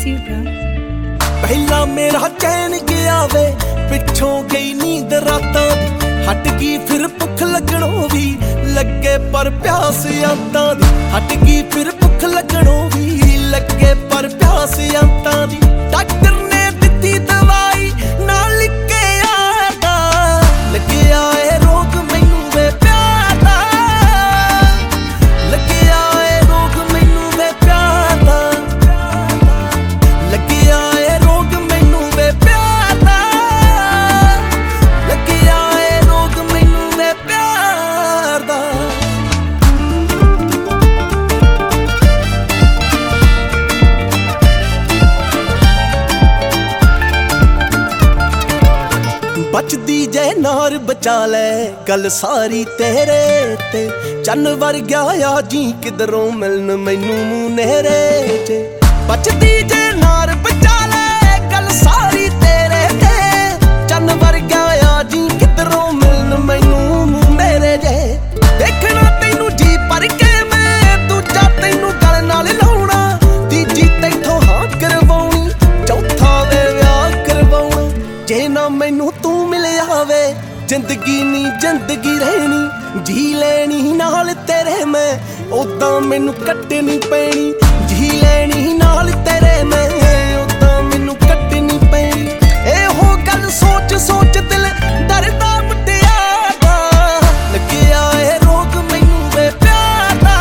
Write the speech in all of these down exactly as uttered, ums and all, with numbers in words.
you, bro. पहला मेरा चैन गया वे पिछों गई नींद रातां दी हट गई फिर भुख लगणों भी लगे पर प्यास आंतां दी हट गई फिर भुख लगणों भी लगे पर प्यास आंतां दी डॉक्टर ने दित्ती दवाई ना लिखे आदा लगे आए रोग मैनू वे प्यार दा लगे आए रोग मैनू वे प्यार दा लगे आए रोग मैनू वे प्यार दा लगे आए रोग मैनू वे प्यार दा बचदी जे नार बचा ले गल सारी तेरे ते चन्न वर्ग्या आ जी किधरों मिलन मैनू मुनेरे जे बचदी जे नार बचा ले गल सारी तेरे ते चन्न वर्ग्या आ जी किधरों मिलन मैनू मुनेरे जे देखना तैनू जी पर के मैं दूजा तैनू गल नाल लाउणा तीजी तैथों हां करवाउणी चौथा वे विआह करवाउणा जे ना मैनू तू मिलिया वे जिंदगी नी जिंदगी रहनी जी लेनी नाल तेरे मैं उदां मैनू कट्टनी पैनी जी लेनी नाल तेरे मैं उदां मैनू कट्टनी पैनी एहो गल सोच सोच दिल डरदा मुटियादा लगे आए रोग मैनू वे प्यार दा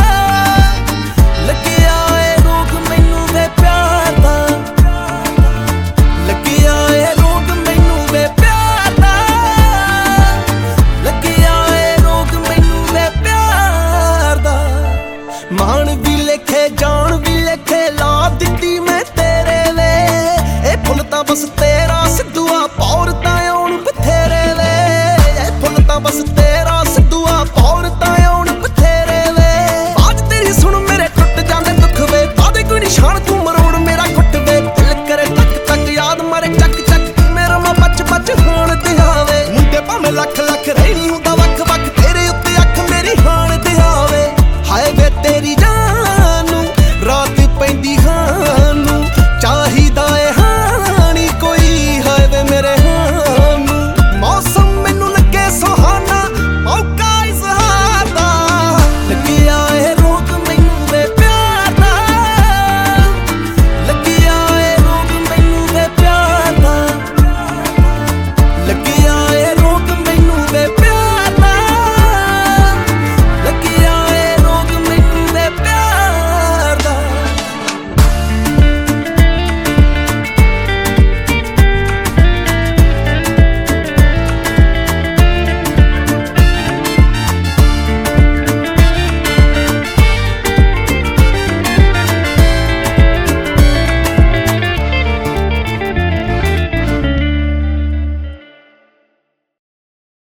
लगे आए रोग मैनू वे प्यार दा लगे आए रोग मैनू वे प्यार दा लगे आए रोग मैनू वे प्यार दा मान भी लिखे जान भी लिखे ला दित्ती मैं तेरे वे ए फुल तां बस तेरा सिद्धूआ पौर तां आउण बथेरे वे ए फुल तां बस तेरा सिद्धूआ पौर तां आउण बथेरे वे आज तेरी सुन मेरे टुट जांदे दुख वे पादे कोई निशान तू मरोड़ मेरा घुट वे दिल करे तक तक याद मारे चक चक मेरा मां बच बच होण ते आवे मुंडे भावें लख लख रहनी हुंदा